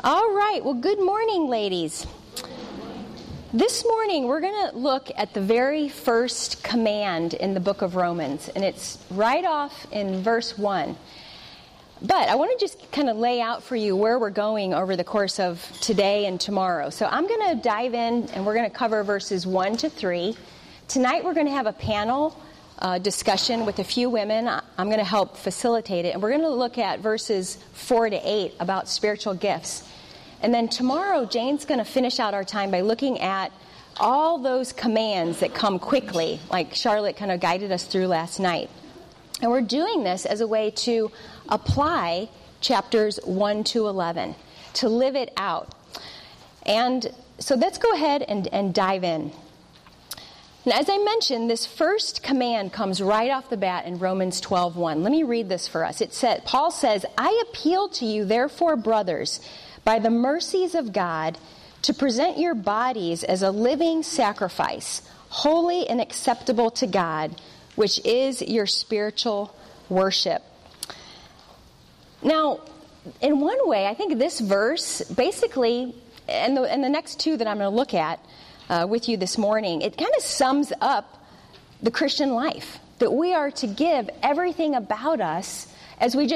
All right. Well, good morning, ladies. This morning, we're going to look at the very first command in the book of Romans, and it's right off in verse 1. But I want to just kind of lay out for you where we're going over the course of today and tomorrow. So I'm going to dive in, and we're going to cover verses 1 to 3. Tonight, we're going to have a panel discussion with a few women. I'm going to help facilitate it, and we're going to look at verses 4 to 8 about spiritual gifts. And then tomorrow, Jane's going to finish out our time by looking at all those commands that come quickly, like Charlotte kind of guided us through last night. And we're doing this as a way to apply chapters 1 to 11, to live it out. And so let's go ahead and dive in. And as I mentioned, this first command comes right off the bat in Romans 12:1. Let me read this for us. Paul says, "I appeal to you, therefore, brothers, by the mercies of God, to present your bodies as a living sacrifice, holy and acceptable to God, which is your spiritual worship." Now, in one way, I think this verse basically, and the next two that I'm going to look at with you this morning, it kind of sums up the Christian life, that we are to give everything about us. As we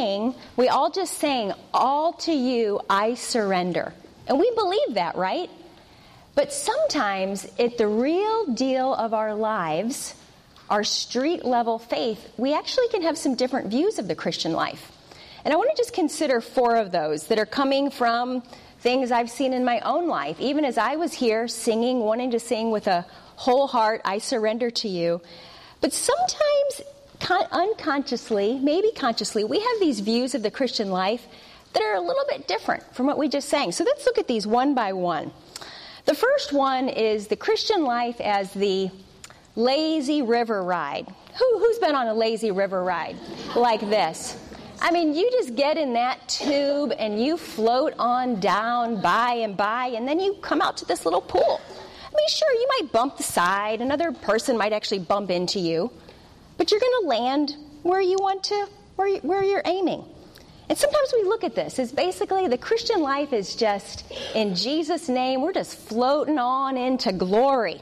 all just sang, "All to you I surrender." And we believe that, right? But sometimes at the real deal of our lives, our street level faith, we actually can have some different views of the Christian life. And I want to just consider 4 of those that are coming from things I've seen in my own life. Even as I was here singing, wanting to sing with a whole heart, "I surrender to you." But sometimes unconsciously, maybe consciously, we have these views of the Christian life that are a little bit different from what we just sang. So let's look at these one by one. The first one is the Christian life as the lazy river ride. Who's been on a lazy river ride like this? I mean, you just get in that tube and you float on down by, and then you come out to this little pool. I mean, sure, you might bump the side. Another person might actually bump into you. But you're going to land where you want to, where you're aiming. And sometimes we look at this as basically the Christian life is just, in Jesus' name, we're just floating on into glory.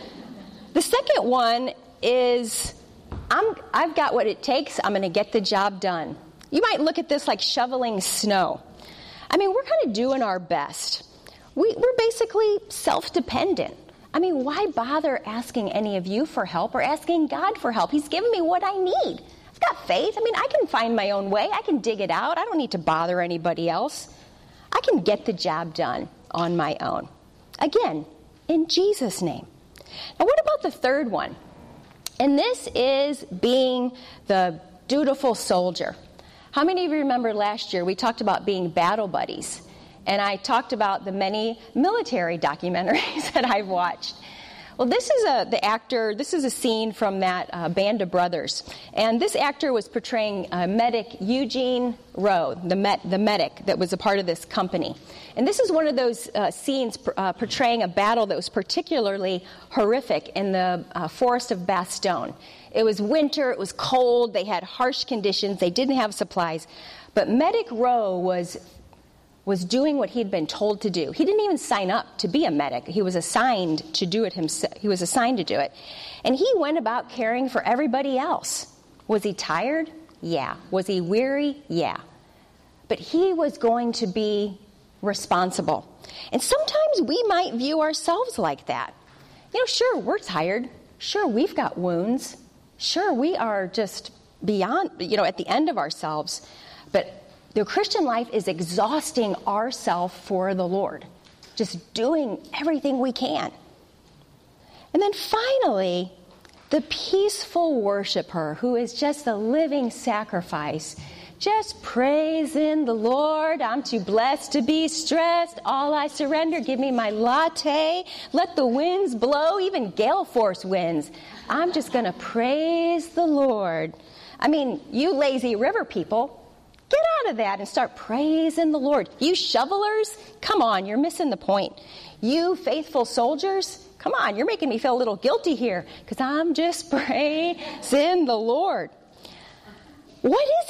The second one is, I've got what it takes, I'm going to get the job done. You might look at this like shoveling snow. I mean, we're kind of doing our best. We're basically self-dependent. I mean, why bother asking any of you for help or asking God for help? He's given me what I need. I've got faith. I mean, I can find my own way. I can dig it out. I don't need to bother anybody else. I can get the job done on my own. Again, in Jesus' name. Now, what about the third one? And this is being the dutiful soldier. How many of you remember last year we talked about being battle buddies? And I talked about the many military documentaries that I've watched. Well, this is a scene from that Band of Brothers. And this actor was portraying medic Eugene Rowe, the medic that was a part of this company. And this is one of those scenes portraying a battle that was particularly horrific in the forest of Bastogne. It was winter, it was cold, they had harsh conditions, they didn't have supplies. But Medic Rowe was doing what he'd been told to do. He didn't even sign up to be a medic. He was assigned to do it himself. He was assigned to do it. And he went about caring for everybody else. Was he tired? Yeah. Was he weary? Yeah. But he was going to be responsible. And sometimes we might view ourselves like that. Sure, we're tired. Sure, we've got wounds. Sure, we are just beyond, at the end of ourselves. But the Christian life is exhausting ourselves for the Lord, just doing everything we can. And then finally, the peaceful worshiper who is just a living sacrifice, just praising the Lord. I'm too blessed to be stressed. All I surrender. Give me my latte. Let the winds blow, even gale force winds. I'm just going to praise the Lord. I mean, you lazy river people, get out of that and start praising the Lord. You shovelers, come on, you're missing the point. You faithful soldiers, come on, you're making me feel a little guilty here because I'm just praising the Lord. What is it?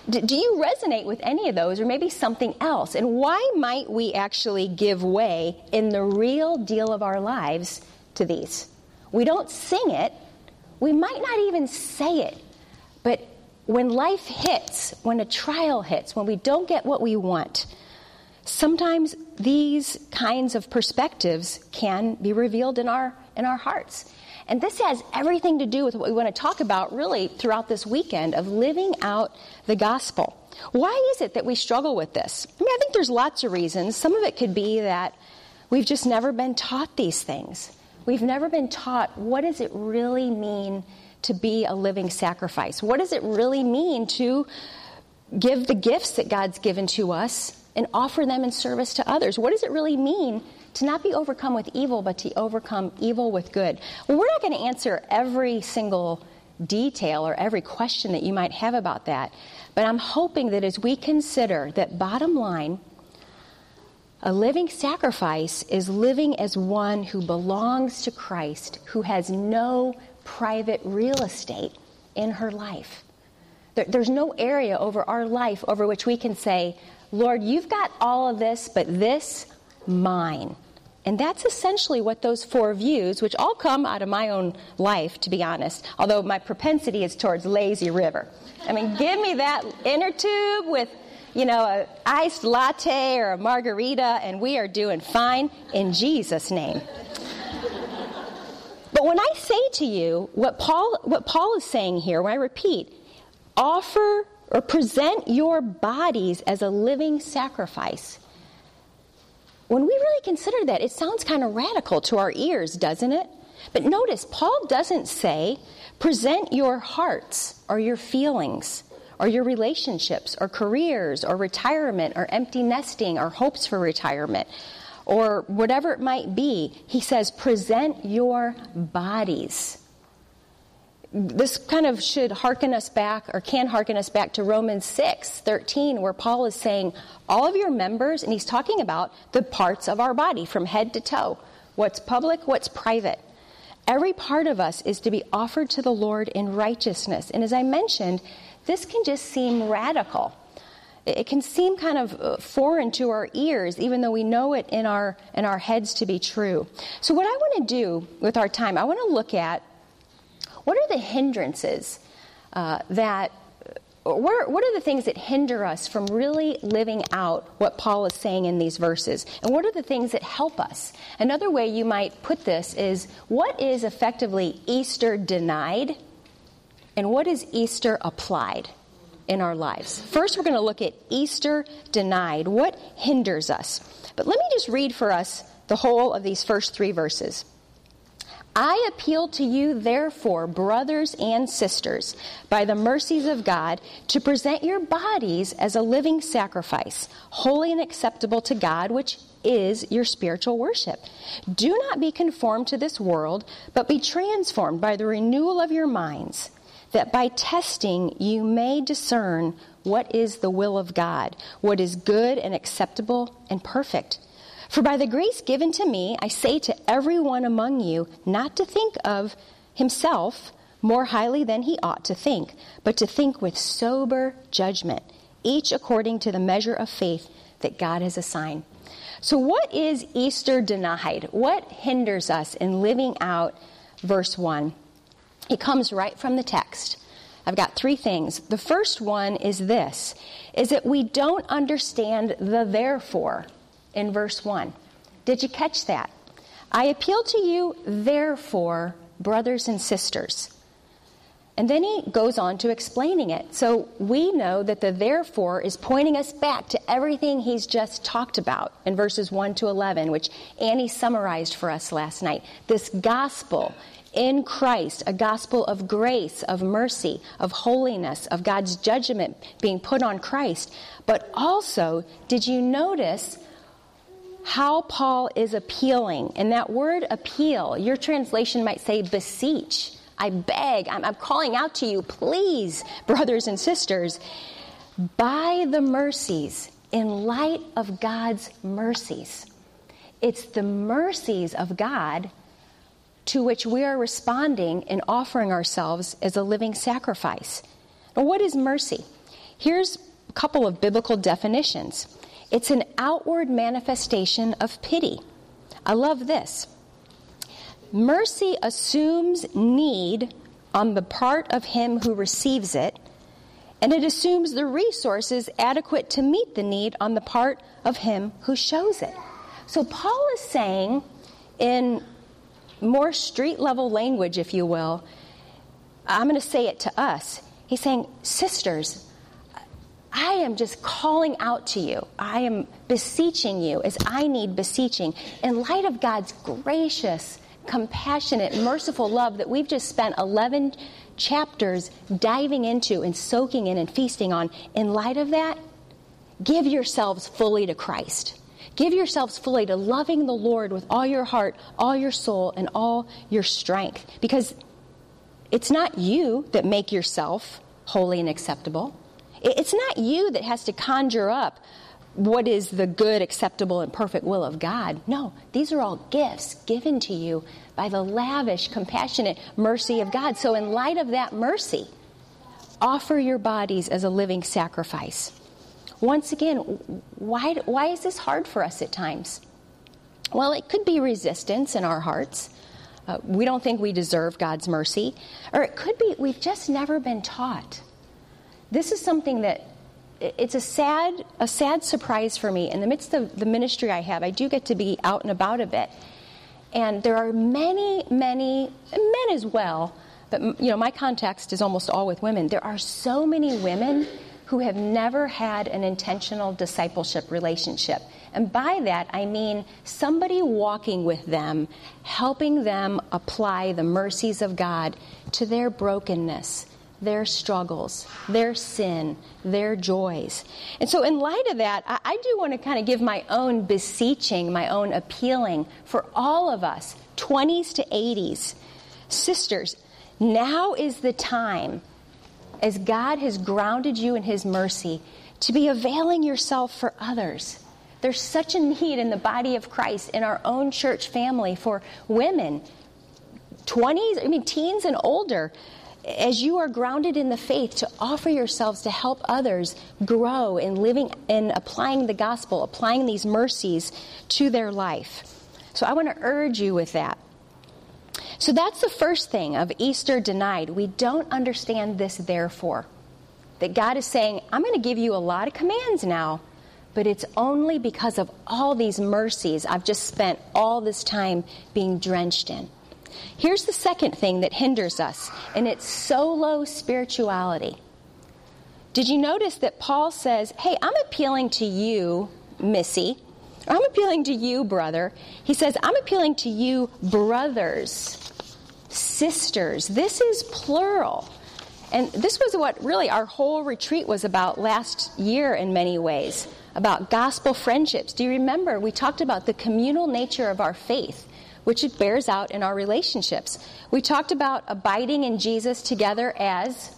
Do you resonate with any of those, or maybe something else? And why might we actually give way in the real deal of our lives to these? We don't sing it. We might not even say it. But when life hits, when a trial hits, when we don't get what we want, sometimes these kinds of perspectives can be revealed in our hearts. And this has everything to do with what we want to talk about really throughout this weekend of living out the gospel. Why is it that we struggle with this? I think there's lots of reasons. Some of it could be that we've just never been taught these things. We've never been taught, what does it really mean to be a living sacrifice? What does it really mean to give the gifts that God's given to us and offer them in service to others? What does it really mean to not be overcome with evil, but to overcome evil with good? Well, we're not going to answer every single detail or every question that you might have about that. But I'm hoping that as we consider that bottom line, a living sacrifice is living as one who belongs to Christ, who has no private real estate in her life. There's no area over our life over which we can say, Lord, you've got all of this, but this, mine. And that's essentially what those four views, which all come out of my own life, to be honest, although my propensity is towards lazy river. Give me that inner tube with, an iced latte or a margarita, and we are doing fine in Jesus' name. But when I say to you what Paul is saying here, when I repeat, offer or present your bodies as a living sacrifice, when we really consider that, it sounds kind of radical to our ears, doesn't it? But notice, Paul doesn't say, present your hearts or your feelings or your relationships or careers or retirement or empty nesting or hopes for retirement or whatever it might be. He says, present your bodies. This kind of should hearken us back, or can hearken us back to Romans 6:13, where Paul is saying, all of your members, and he's talking about the parts of our body from head to toe. What's public, what's private. Every part of us is to be offered to the Lord in righteousness. And as I mentioned, this can just seem radical. It can seem kind of foreign to our ears, even though we know it in our heads to be true. So what I want to do with our time, I want to look at what are the hindrances what are the things that hinder us from really living out what Paul is saying in these verses? And what are the things that help us? Another way you might put this is, what is effectively Easter denied and what is Easter applied in our lives? First, we're going to look at Easter denied. What hinders us? But let me just read for us the whole of these first three verses. I appeal to you, therefore, brothers and sisters, by the mercies of God, to present your bodies as a living sacrifice, holy and acceptable to God, which is your spiritual worship. Do not be conformed to this world, but be transformed by the renewal of your minds, that by testing you may discern what is the will of God, what is good and acceptable and perfect. For by the grace given to me, I say to everyone among you not to think of himself more highly than he ought to think, but to think with sober judgment, each according to the measure of faith that God has assigned. So what is Easter denied? What hinders us in living out verse 1? It comes right from the text. I've got three things. The first one is this, is that we don't understand the therefore in verse 1. Did you catch that? I appeal to you, therefore, brothers and sisters. And then he goes on to explaining it. So we know that the therefore is pointing us back to everything he's just talked about in verses 1 to 11, which Annie summarized for us last night. This gospel in Christ, a gospel of grace, of mercy, of holiness, of God's judgment being put on Christ. But also, did you notice how Paul is appealing? And that word appeal, your translation might say beseech. I beg, I'm calling out to you, please, brothers and sisters, by the mercies, in light of God's mercies. It's the mercies of God to which we are responding and offering ourselves as a living sacrifice. Now, what is mercy? Here's a couple of biblical definitions. It's an outward manifestation of pity. I love this. Mercy assumes need on the part of him who receives it, and it assumes the resources adequate to meet the need on the part of him who shows it. So Paul is saying, in more street-level language, if you will, I'm going to say it to us. He's saying, sisters, I am just calling out to you. I am beseeching you as I need beseeching. In light of God's gracious, compassionate, merciful love that we've just spent 11 chapters diving into and soaking in and feasting on, in light of that, give yourselves fully to Christ. Give yourselves fully to loving the Lord with all your heart, all your soul, and all your strength. Because it's not you that make yourself holy and acceptable. It's not you that has to conjure up what is the good, acceptable, and perfect will of God. No, these are all gifts given to you by the lavish, compassionate mercy of God. So in light of that mercy, offer your bodies as a living sacrifice. Once again, why is this hard for us at times? Well, it could be resistance in our hearts. We don't think we deserve God's mercy. Or it could be we've just never been taught. This is something that, it's a sad surprise for me. In the midst of the ministry I have, I do get to be out and about a bit. And there are many, men as well, but my context is almost all with women. There are so many women who have never had an intentional discipleship relationship. And by that, I mean somebody walking with them, helping them apply the mercies of God to their brokenness, their struggles, their sin, their joys. And so in light of that, I do want to kind of give my own beseeching, my own appealing for all of us, 20s to 80s. Sisters, now is the time, as God has grounded you in His mercy, to be availing yourself for others. There's such a need in the body of Christ, in our own church family, for women, teens and older, as you are grounded in the faith, to offer yourselves to help others grow in living and applying the gospel, applying these mercies to their life. So I want to urge you with that. So that's the first thing of Easter denied. We don't understand this therefore. That God is saying, I'm going to give you a lot of commands now, but it's only because of all these mercies I've just spent all this time being drenched in. Here's the second thing that hinders us, and it's solo spirituality. Did you notice that Paul says, hey, I'm appealing to you, Missy. I'm appealing to you, brother. He says, I'm appealing to you, brothers, sisters. This is plural. And this was what really our whole retreat was about last year in many ways, about gospel friendships. Do you remember we talked about the communal nature of our faith, which it bears out in our relationships. We talked about abiding in Jesus together as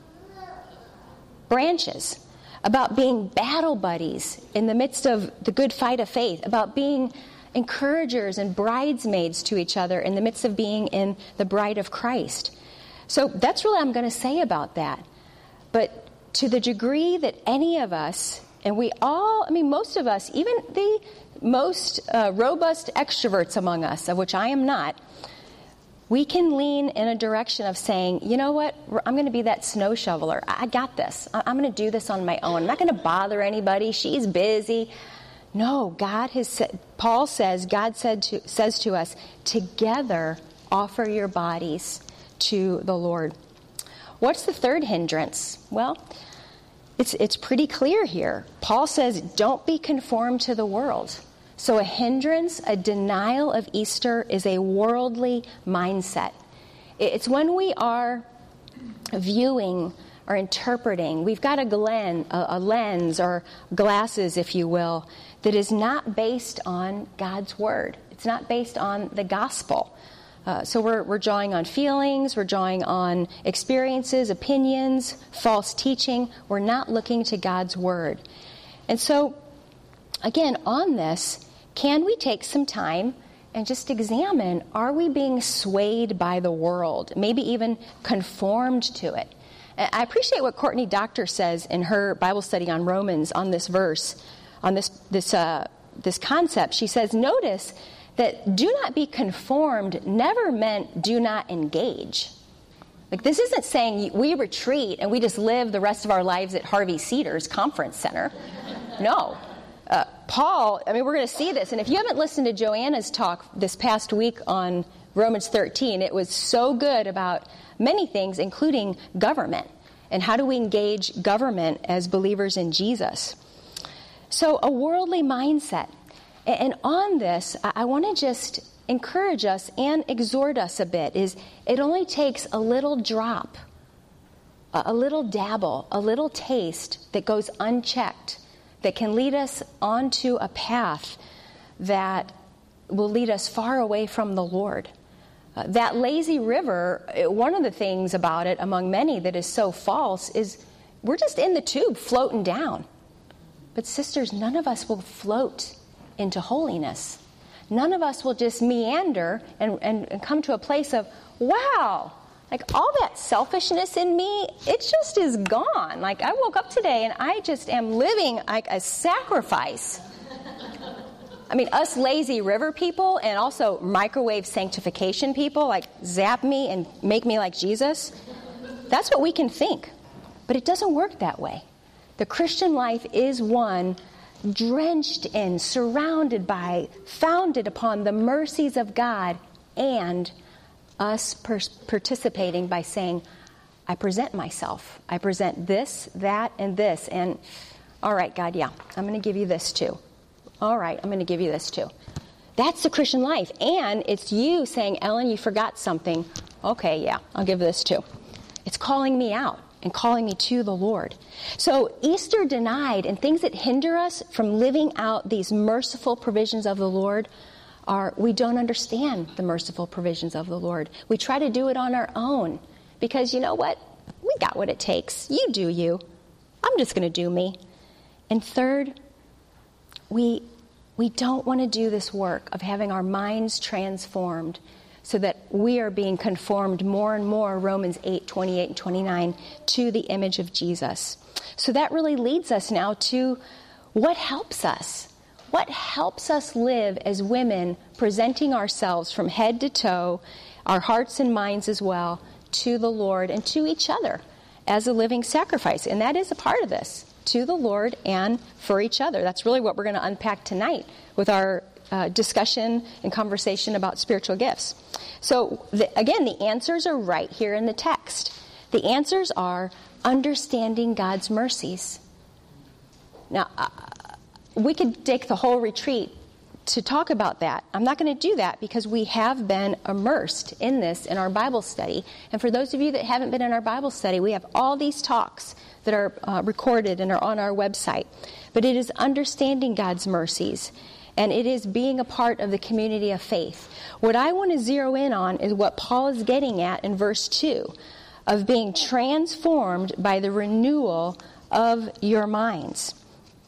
branches, about being battle buddies in the midst of the good fight of faith, about being encouragers and bridesmaids to each other in the midst of being in the bride of Christ. So that's really what I'm going to say about that. But to the degree that any of us, and we all, most of us, even the most robust extroverts among us, of which I am not, we can lean in a direction of saying, you know what, I'm going to be that snow shoveler. I got this. I'm going to do this on my own. I'm not going to bother anybody. She's busy. No, God has said, Paul says, God says to us, together offer your bodies to the Lord. What's the third hindrance? Well, it's pretty clear here. Paul says, don't be conformed to the world. So a hindrance, a denial of Easter is a worldly mindset. It's when we are viewing or interpreting, we've got a lens or glasses, if you will, that is not based on God's Word. It's not based on the gospel. So we're drawing on feelings, we're drawing on experiences, opinions, false teaching. We're not looking to God's Word. And so, again, on this, can we take some time and just examine, are we being swayed by the world, maybe even conformed to it? I appreciate what Courtney Doctor says in her Bible study on Romans on this verse, on this concept. She says, notice that do not be conformed never meant do not engage. Like, this isn't saying we retreat and we just live the rest of our lives at Harvey Cedars Conference Center. No. Paul, we're going to see this. And if you haven't listened to Joanna's talk this past week on Romans 13, it was so good about many things, including government. And how do we engage government as believers in Jesus? So a worldly mindset. And on this, I want to just encourage us and exhort us a bit. Is it only takes a little drop, a little dabble, a little taste that goes unchecked, that can lead us onto a path that will lead us far away from the Lord. That lazy river, one of the things about it, among many, that is so false, is we're just in the tube floating down. But sisters, none of us will float into holiness. None of us will just meander and come to a place of, wow, like all that selfishness in me, it just is gone. Like, I woke up today and I just am living like a sacrifice. Us lazy river people and also microwave sanctification people, like zap me and make me like Jesus, that's what we can think. But it doesn't work that way. The Christian life is one drenched in, surrounded by, founded upon the mercies of God, and us participating by saying, I present myself. I present this, that, and this. And all right, God, yeah, I'm going to give you this too. All right, I'm going to give you this too. That's the Christian life. And it's you saying, Ellen, you forgot something. Okay, yeah, I'll give this too. It's calling me out and calling me to the Lord. So Easter denied and things that hinder us from living out these merciful provisions of the Lord are we don't understand the merciful provisions of the Lord. We try to do it on our own because you know what? We got what it takes. You do you. I'm just going to do me. And third, we don't want to do this work of having our minds transformed so that we are being conformed more and more, Romans 8:28 and 29, to the image of Jesus. So that really leads us now to what helps us. What helps us live as women, presenting ourselves from head to toe, our hearts and minds as well, to the Lord and to each other as a living sacrifice. And that is a part of this, to the Lord and for each other. That's really what we're going to unpack tonight with our discussion and conversation about spiritual gifts. So, again, the answers are right here in the text. The answers are understanding God's mercies. Now, we could take the whole retreat to talk about that. I'm not going to do that because we have been immersed in this in our Bible study. And for those of you that haven't been in our Bible study, we have all these talks that are recorded and are on our website. But it is understanding God's mercies. And it is being a part of the community of faith. What I want to zero in on is what Paul is getting at in verse 2, of being transformed by the renewal of your minds.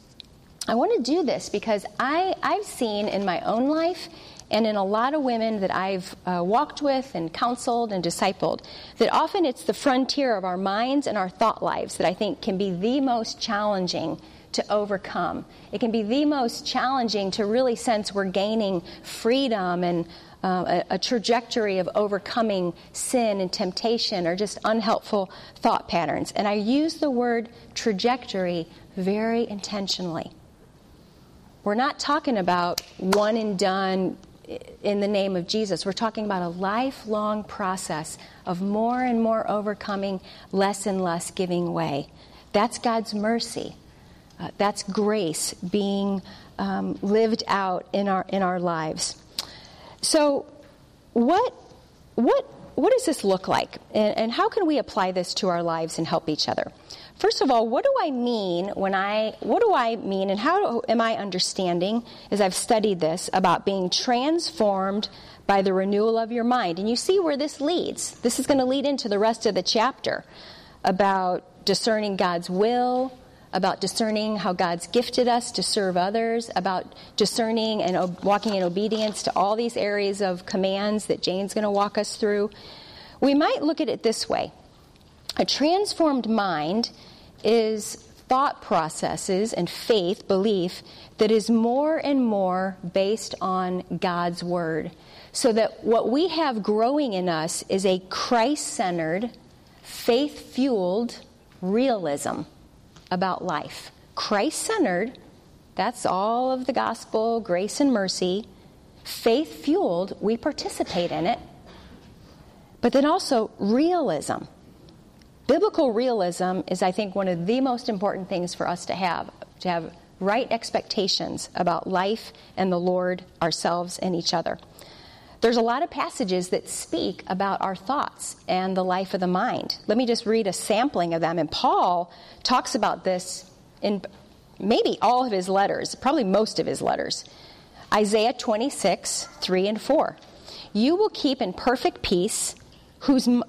I want to do this because I've seen in my own life and in a lot of women that I've walked with and counseled and discipled, that often it's the frontier of our minds and our thought lives that I think can be the most challenging to overcome. It can be the most challenging to really sense we're gaining freedom and a trajectory of overcoming sin and temptation or just unhelpful thought patterns. And I use the word trajectory very intentionally. We're not talking about one and done in the name of Jesus. We're talking about a lifelong process of more and more overcoming, less and less giving way. That's God's mercy. That's grace being lived out in our lives. So, what does this look like, and how can we apply this to our lives and help each other? First of all, what do I mean and how am I understanding, as I've studied this, about being transformed by the renewal of your mind? And you see where this leads. This is going to lead into the rest of the chapter about discerning God's will, about discerning how God's gifted us to serve others, about discerning and walking in obedience to all these areas of commands that Jane's going to walk us through. We might look at it this way. A transformed mind is thought processes and faith, belief, that is more and more based on God's Word. So that what we have growing in us is a Christ-centered, faith-fueled realism about life. Christ-centered, that's all of the gospel, grace and mercy. Faith-fueled, we participate in it. But then also realism. Biblical realism is, I think, one of the most important things for us to have right expectations about life and the Lord, ourselves, and each other. There's a lot of passages that speak about our thoughts and the life of the mind. Let me just read a sampling of them. And Paul talks about this in maybe all of his letters, probably most of his letters. Isaiah 26, 3 and 4. You will keep in perfect peace him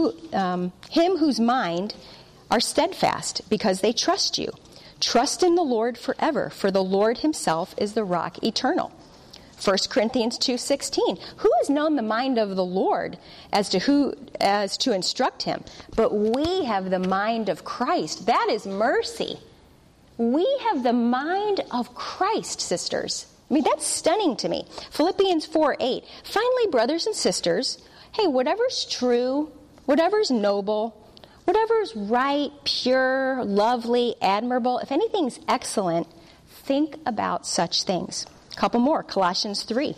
whose mind are steadfast, because they trust you. Trust in the Lord forever, for the Lord himself is the rock eternal. 1 Corinthians 2:16. Who has known the mind of the Lord as to instruct him? But we have the mind of Christ. That is mercy. We have the mind of Christ, sisters. I mean, that's stunning to me. Philippians 4:8. Finally, brothers and sisters, hey, whatever's true, whatever's noble, whatever's right, pure, lovely, admirable, if anything's excellent, think about such things. A couple more. Colossians 3,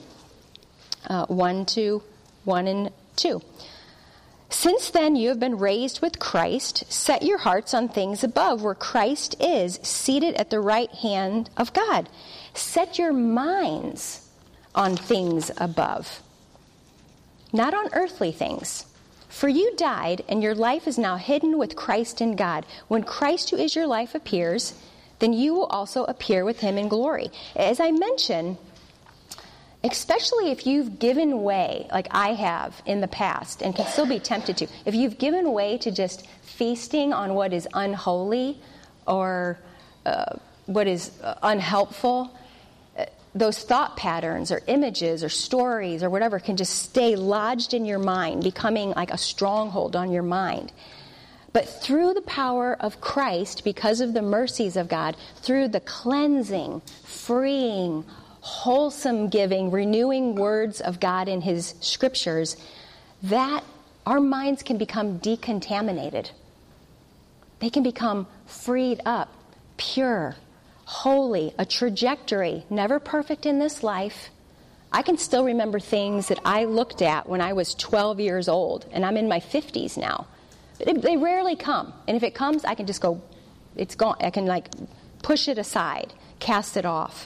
1 and 2. Since then you have been raised with Christ, set your hearts on things above, where Christ is, seated at the right hand of God. Set your minds on things above, not on earthly things. For you died, and your life is now hidden with Christ in God. When Christ, who is your life, appears, then you will also appear with him in glory. As I mentioned, especially if you've given way, like I have in the past, and can still be tempted to, if you've given way to just feasting on what is unholy or what is unhelpful, those thought patterns or images or stories or whatever can just stay lodged in your mind, becoming like a stronghold on your mind. But through the power of Christ, because of the mercies of God, through the cleansing, freeing, wholesome giving, renewing words of God in his scriptures, that our minds can become decontaminated. They can become freed up, pure, holy, a trajectory, never perfect in this life. I can still remember things that I looked at when I was 12 years old, and I'm in my 50s now. They rarely come. And if it comes, I can just go, it's gone. I can push it aside, cast it off.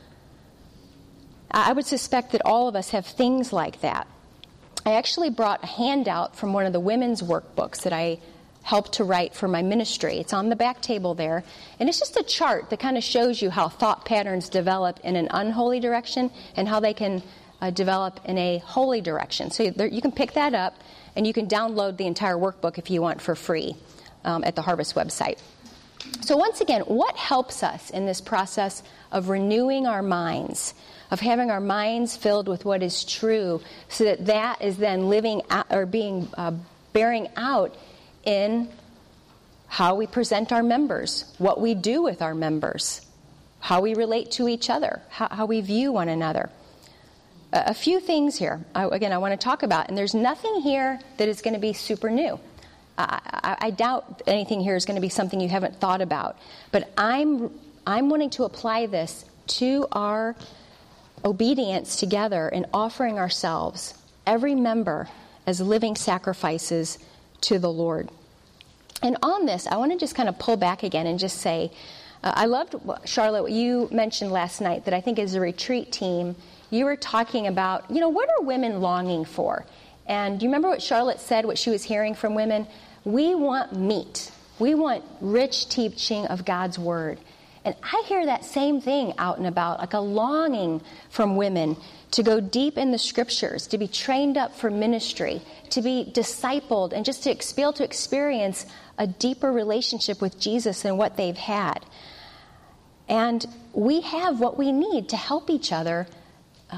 I would suspect that all of us have things like that. I actually brought a handout from one of the women's workbooks that I helped to write for my ministry. It's on the back table there. And it's just a chart that kind of shows you how thought patterns develop in an unholy direction and how they can develop in a holy direction. So you can pick that up, and you can download the entire workbook if you want for free at the Harvest website. So once again, what helps us in this process of renewing our minds, of having our minds filled with what is true, so that that is then living out, or bearing out in how we present our members, what we do with our members, how we relate to each other, how we view one another. A few things here, I want to talk about, and there's nothing here that is going to be super new. I doubt anything here is going to be something you haven't thought about. But I'm wanting to apply this to our obedience together in offering ourselves, every member, as living sacrifices to the Lord. And on this, I want to just kind of pull back again and just say, I loved, Charlotte, what you mentioned last night, that I think as a retreat team, you were talking about, what are women longing for? And do you remember what Charlotte said, what she was hearing from women? We want meat. We want rich teaching of God's Word. And I hear that same thing out and about, like a longing from women to go deep in the Scriptures, to be trained up for ministry, to be discipled, and just to be able to experience a deeper relationship with Jesus than what they've had. And we have what we need to help each other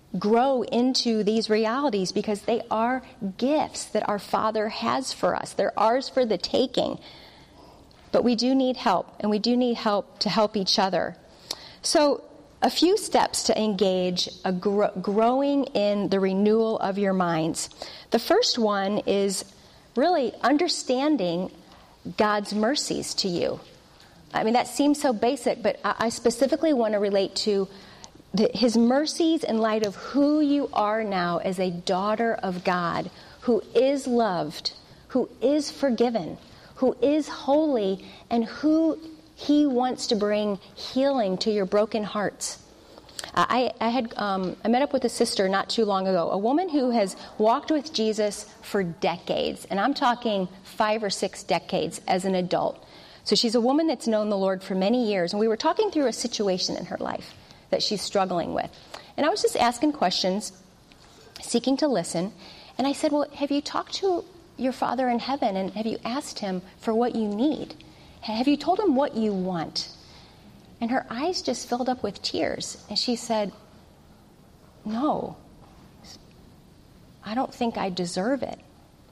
grow into these realities because they are gifts that our Father has for us. They're ours for the taking. But we do need help, and we do need help to help each other. So a few steps to engage a growing in the renewal of your minds. The first one is really understanding God's mercies to you. I mean, that seems so basic, but I specifically want to relate to His mercies in light of who you are now as a daughter of God, who is loved, who is forgiven, who is holy, and who He wants to bring healing to your broken hearts. I met up with a sister not too long ago, a woman who has walked with Jesus for decades, and I'm talking 5 or 6 decades as an adult. So she's a woman that's known the Lord for many years, and we were talking through a situation in her life that she's struggling with. And I was just asking questions, seeking to listen, and I said, well, have you talked to your Father in heaven, and have you asked Him for what you need? Have you told Him what you want? And her eyes just filled up with tears, and she said, no, I don't think I deserve it.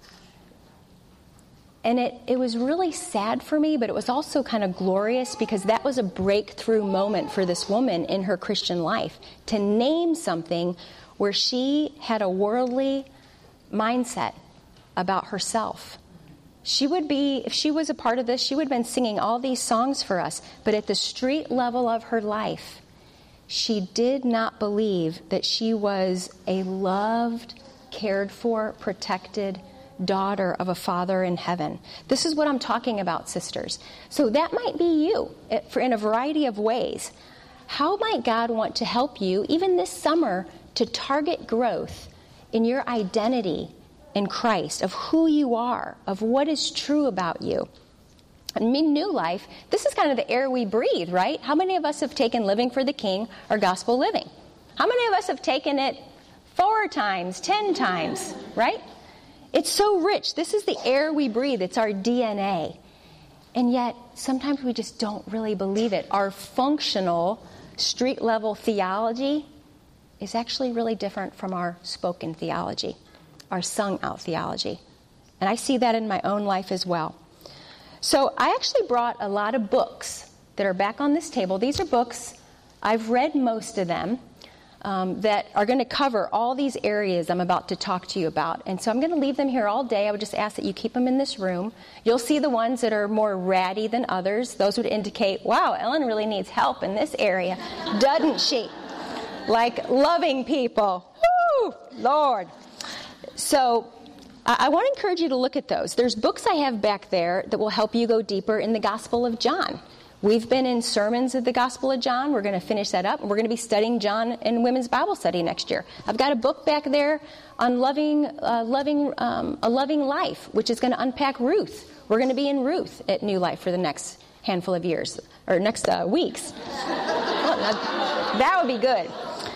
And it was really sad for me, but it was also kind of glorious because that was a breakthrough moment for this woman in her Christian life, to name something where she had a worldly mindset about herself. She would be, if she was a part of this, she would have been singing all these songs for us. But at the street level of her life, she did not believe that she was a loved, cared for, protected daughter of a Father in heaven. This is what I'm talking about, sisters. So that might be you in a variety of ways. How might God want to help you, even this summer, to target growth in your identity in Christ, of who you are, of what is true about you? I mean, New Life, this is kind of the air we breathe, right? How many of us have taken Living for the King or Gospel Living? How many of us have taken it 4 times, 10 times, right? It's so rich. This is the air we breathe. It's our DNA. And yet, sometimes we just don't really believe it. Our functional, street-level theology is actually really different from our spoken theology, our sung-out theology. And I see that in my own life as well. So I actually brought a lot of books that are back on this table. These are books, I've read most of them, that are going to cover all these areas I'm about to talk to you about. And so I'm going to leave them here all day. I would just ask that you keep them in this room. You'll see the ones that are more ratty than others. Those would indicate, wow, Ellen really needs help in this area, doesn't she? Like loving people. Woo, Lord. So I want to encourage you to look at those. There's books I have back there that will help you go deeper in the Gospel of John. We've been in sermons of the Gospel of John. We're going to finish that up, and we're going to be studying John in Women's Bible Study next year. I've got a book back there on a loving life, which is going to unpack Ruth. We're going to be in Ruth at New Life for the next handful of years, or next weeks. That would be good.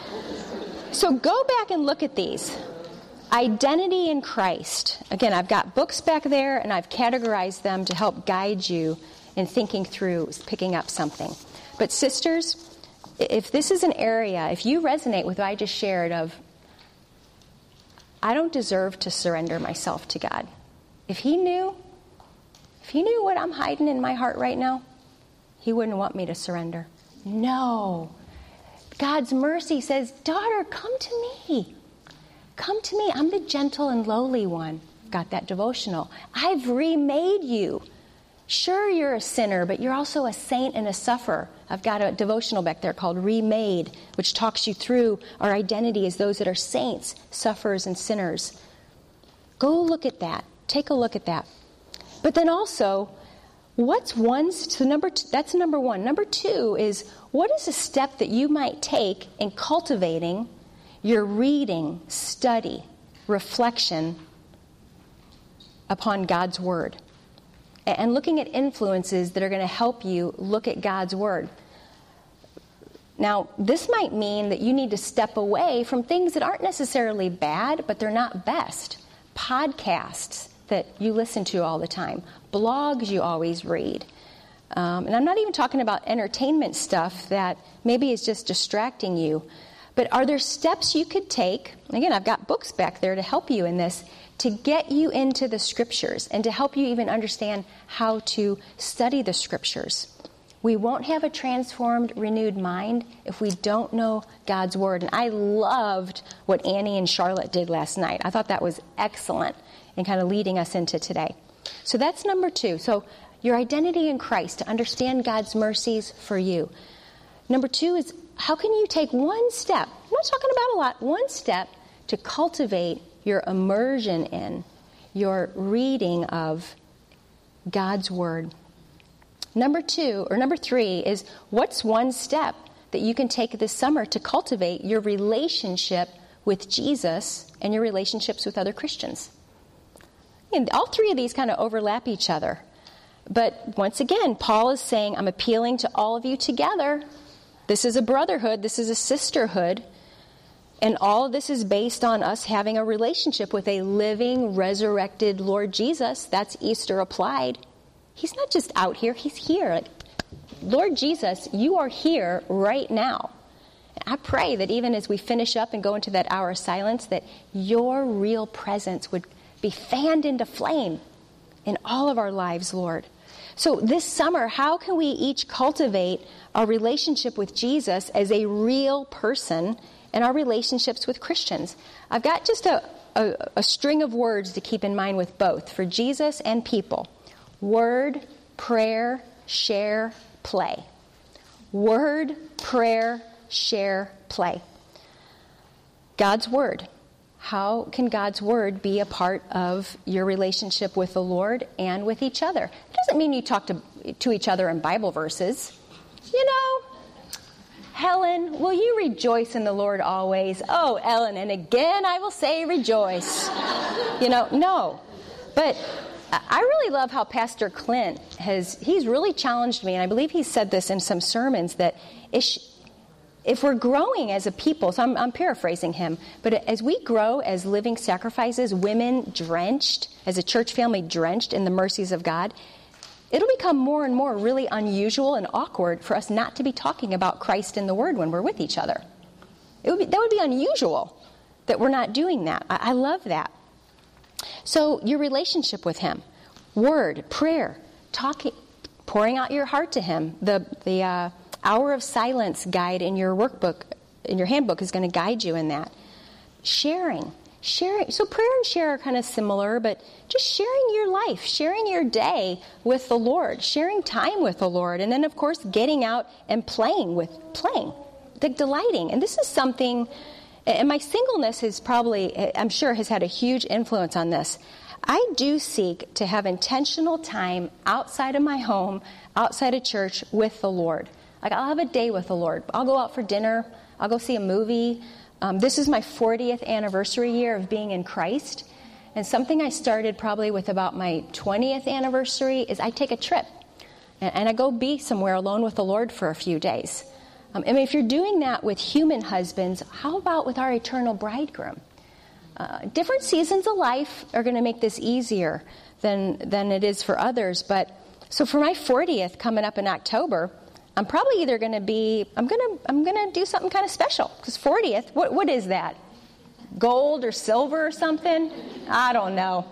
So go back and look at these. Identity in Christ. Again, I've got books back there, and I've categorized them to help guide you in thinking through picking up something. But sisters, if this is an area, if you resonate with what I just shared of, I don't deserve to surrender myself to God. If He knew what I'm hiding in my heart right now, He wouldn't want me to surrender. No. God's mercy says, daughter, come to me. Come to me. I'm the gentle and lowly one. Got that devotional. I've remade you. Sure, you're a sinner, but you're also a saint and a sufferer. I've got a devotional back there called Remade, which talks you through our identity as those that are saints, sufferers, and sinners. Go look at that. Take a look at that. But then also, that's number one. Number two is, what is a step that you might take in cultivating your reading, study, reflection upon God's Word? And looking at influences that are going to help you look at God's Word. Now, this might mean that you need to step away from things that aren't necessarily bad, but they're not best. Podcasts that you listen to all the time. Blogs you always read. And I'm not even talking about entertainment stuff that maybe is just distracting you. But are there steps you could take? Again, I've got books back there to help you in this, to get you into the Scriptures and to help you even understand how to study the Scriptures. We won't have a transformed, renewed mind if we don't know God's Word. And I loved what Annie and Charlotte did last night. I thought that was excellent in kind of leading us into today. So that's number 2. So your identity in Christ, to understand God's mercies for you. Number 2 is, how can you take one step, I'm not talking about a lot, one step to cultivate your immersion in, your reading of God's Word. Number 3 is, what's one step that you can take this summer to cultivate your relationship with Jesus and your relationships with other Christians? And all 3 of these kind of overlap each other. But once again, Paul is saying, I'm appealing to all of you together. This is a brotherhood. This is a sisterhood. And all of this is based on us having a relationship with a living, resurrected Lord Jesus. That's Easter applied. He's not just out here. He's here. Lord Jesus, you are here right now. I pray that even as we finish up and go into that hour of silence, that your real presence would be fanned into flame in all of our lives, Lord. So this summer, how can we each cultivate our relationship with Jesus as a real person and our relationships with Christians? I've got just a string of words to keep in mind with both, for Jesus and people. Word, prayer, share, play. Word, prayer, share, play. God's Word. How can God's Word be a part of your relationship with the Lord and with each other? It doesn't mean you talk to each other in Bible verses. You know, Helen, will you rejoice in the Lord always? Oh, Ellen, and again I will say rejoice. No. But I really love how Pastor Clint he's really challenged me, and I believe he said this in some sermons, that if we're growing as a people, so I'm paraphrasing him, but as we grow as living sacrifices, women drenched, as a church family drenched in the mercies of God, it'll become more and more really unusual and awkward for us not to be talking about Christ in the Word when we're with each other. That would be unusual that we're not doing that. I love that. So your relationship with Him, Word, prayer, talking, pouring out your heart to Him. The Hour of Silence guide in your workbook, in your handbook, is going to guide you in that. Sharing. So prayer and share are kind of similar, but just sharing your life, sharing your day with the Lord, sharing time with the Lord, and then, of course, getting out and playing, delighting. And this is something, and my singleness has probably, I'm sure, has had a huge influence on this. I do seek to have intentional time outside of my home, outside of church, with the Lord. Like, I'll have a day with the Lord. I'll go out for dinner. I'll go see a movie. This is my 40th anniversary year of being in Christ. And something I started probably with about my 20th anniversary is I take a trip. And I go be somewhere alone with the Lord for a few days. If you're doing that with human husbands, how about with our eternal bridegroom? Different seasons of life are going to make this easier than it is for others. But so for my 40th coming up in October, I'm probably either going to be, I'm going to do something kind of special. Because 40th, what is that? Gold or silver or something? I don't know.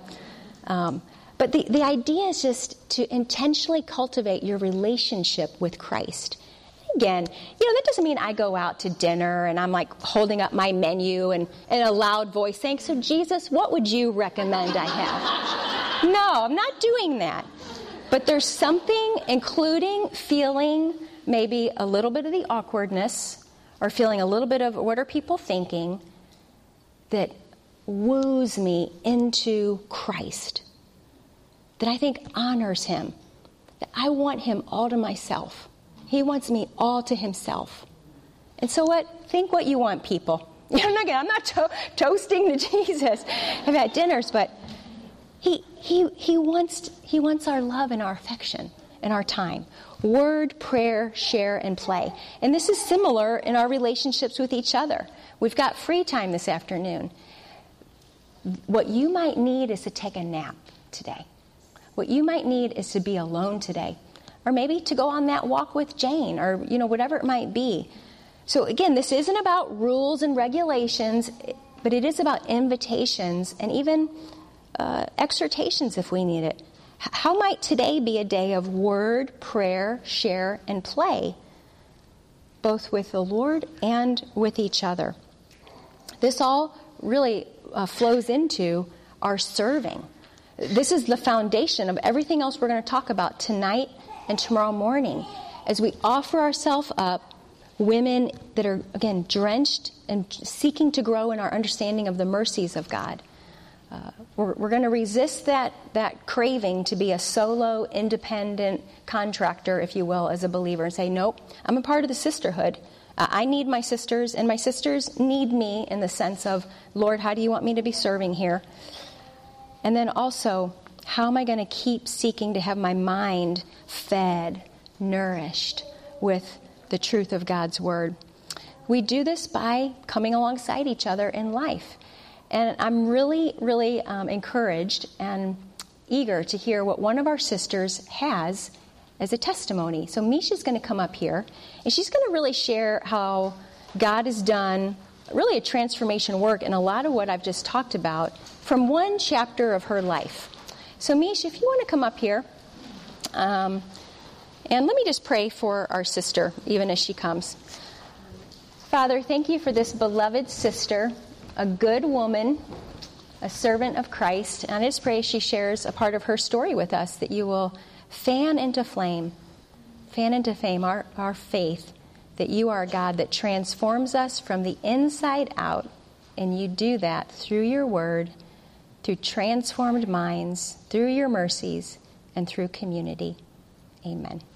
But the idea is just to intentionally cultivate your relationship with Christ. Again, that doesn't mean I go out to dinner and I'm like holding up my menu and in a loud voice saying, so Jesus, what would you recommend I have? No, I'm not doing that. But there's something, including feeling maybe a little bit of the awkwardness or feeling a little bit of what are people thinking, that woos me into Christ, that I think honors Him, that I want Him all to myself. He wants me all to Himself. And so what? Think what you want, people. I'm not toasting to Jesus. I've had dinners, but He wants our love and our affection and our time. Word, prayer, share, and play. And this is similar in our relationships with each other. We've got free time this afternoon. What you might need is to take a nap today. What you might need is to be alone today. Or maybe to go on that walk with Jane, or whatever it might be. So again, this isn't about rules and regulations, but it is about invitations and even exhortations if we need it. How might today be a day of word, prayer, share, and play, both with the Lord and with each other? This all really flows into our serving. This is the foundation of everything else we're going to talk about tonight and tomorrow morning as we offer ourselves up, women that are, again, drenched and seeking to grow in our understanding of the mercies of God. We're going to resist that craving to be a solo, independent contractor, if you will, as a believer, and say, nope, I'm a part of the sisterhood. I need my sisters, and my sisters need me in the sense of, Lord, how do you want me to be serving here? And then also, how am I going to keep seeking to have my mind fed, nourished with the truth of God's Word? We do this by coming alongside each other in life. And I'm really, really encouraged and eager to hear what one of our sisters has as a testimony. So Misha's going to come up here, and she's going to really share how God has done really a transformation work in a lot of what I've just talked about from one chapter of her life. So Misha, if you want to come up here, and let me just pray for our sister, even as she comes. Father, thank you for this beloved sister, a good woman, a servant of Christ. And I just pray she shares a part of her story with us, that you will fan into fame our faith, that you are a God that transforms us from the inside out. And you do that through your word, through transformed minds, through your mercies, and through community. Amen.